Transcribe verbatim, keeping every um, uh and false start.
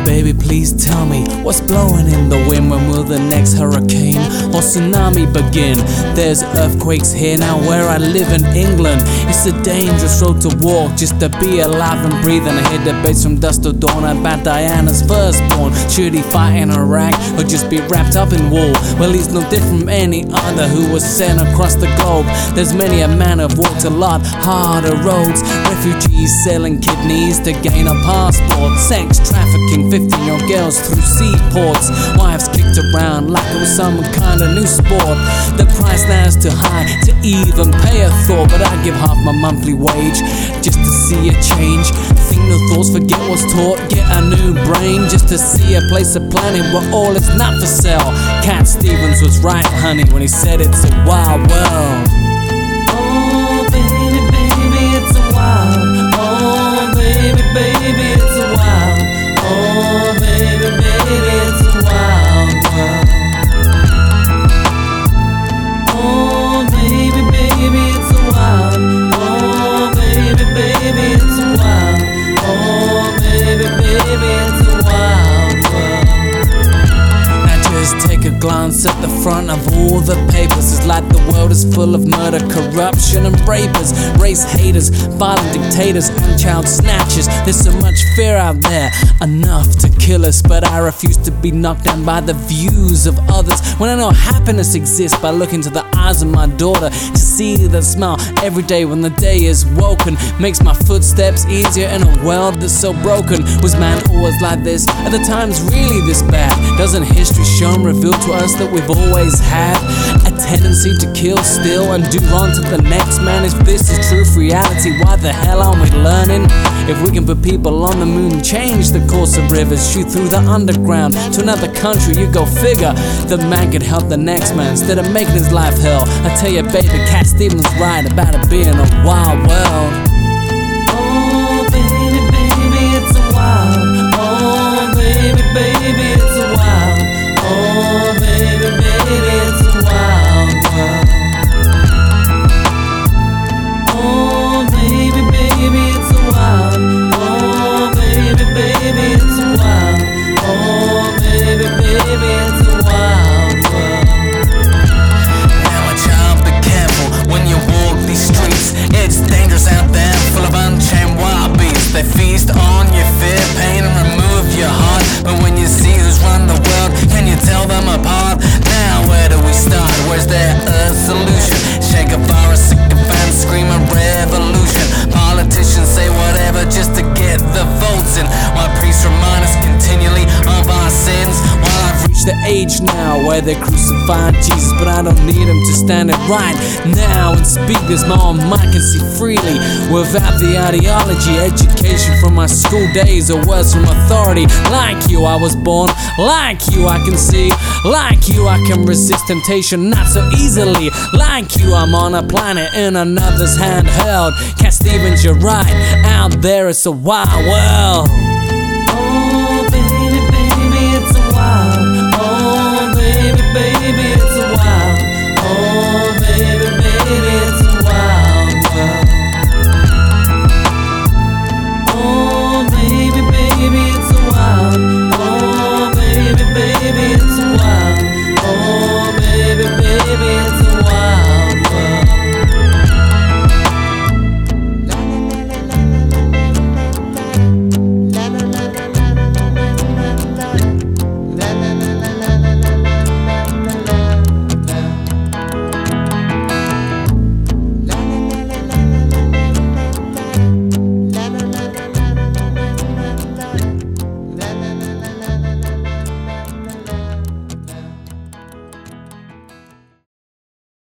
Baby, please tell me what's blowing in the wind. When will the next hurricane or tsunami begin? There's earthquakes here now where I live in England. It's a dangerous road to walk just to be alive and breathe. And I hear debates from dusk to dawn about Diana's firstborn. Should he fight in Iraq or just be wrapped up in wool? Well, he's no different from any other who was sent across the globe. There's many a man who've walked a lot harder roads. Refugees selling kidneys to gain a passport. Sex trafficking fifteen-year-old girls through seaports. Wives kicked around like it was some kind of new sport. The price now is too high to even pay a thought, but I'd give half my monthly wage just to see a change. Think no thoughts, forget what's taught. Get a new brain just to see a place of planning where all is not for sale. Cat Stevens was right, honey, when he said it's a wild world. Oh baby, baby, it's a wild. Oh baby, baby, it's a wild. Oh baby, baby, it's a wild world. Oh baby, baby, it's a wild. Oh baby, baby, it's a wild. Oh baby, baby, it's a wild world. Now just take a glance at the front of all the papers. It's like the world is full of murder, corruption and rapers, race haters, violent dictators and child snatchers. There's so much fear out there, enough to kill us, but I refuse to be knocked down by the views of others. When I know happiness exists by looking to the eyes of my daughter, to see the smile every day when the day is woken, makes my footsteps easier in a world that's so broken. Was man always like this? Are the times really this bad? Doesn't history show and reveal to us that we've always had a tendency to kill, steal and do wrong to the next man? If this is truth reality, why the hell aren't we learning? If we can put people on the moon, change the course of rivers, shoot through the underground to another country, you go figure. The man could help the next man instead of making his life hell. I tell you baby, Cat Stevens right about it being a wild world. Oh baby, baby, it's a wild. Oh baby, baby, it's a wild. Oh baby, baby, it's a wild world. Oh baby, baby, it's a wild. Oh baby, baby, it's a wild. Oh baby, baby, it's a wild world. Now my child, be careful when you walk these streets. It's dangerous out there, full of unchained wild beasts. They feast on your fear, pain and remove your heart. But when you see who's run the world, can you tell them apart? Now where do we start? Where's there a solution? Shake a virus, sick a fan, scream a revolution. Politicians say whatever just to get the votes in, while priests remind us continually of our sins. While I've reached the age now where they're crucifying Jesus, but I don't need him to stand it right now and speak this my own mind can see freely without the ideology. Education from my school days or words from authority. Like you I was born, like you I can see, like you I can resist temptation not so easily. Like you I'm on a planet in another's handheld. Cat Stevens, you're right, out there it's a wild world.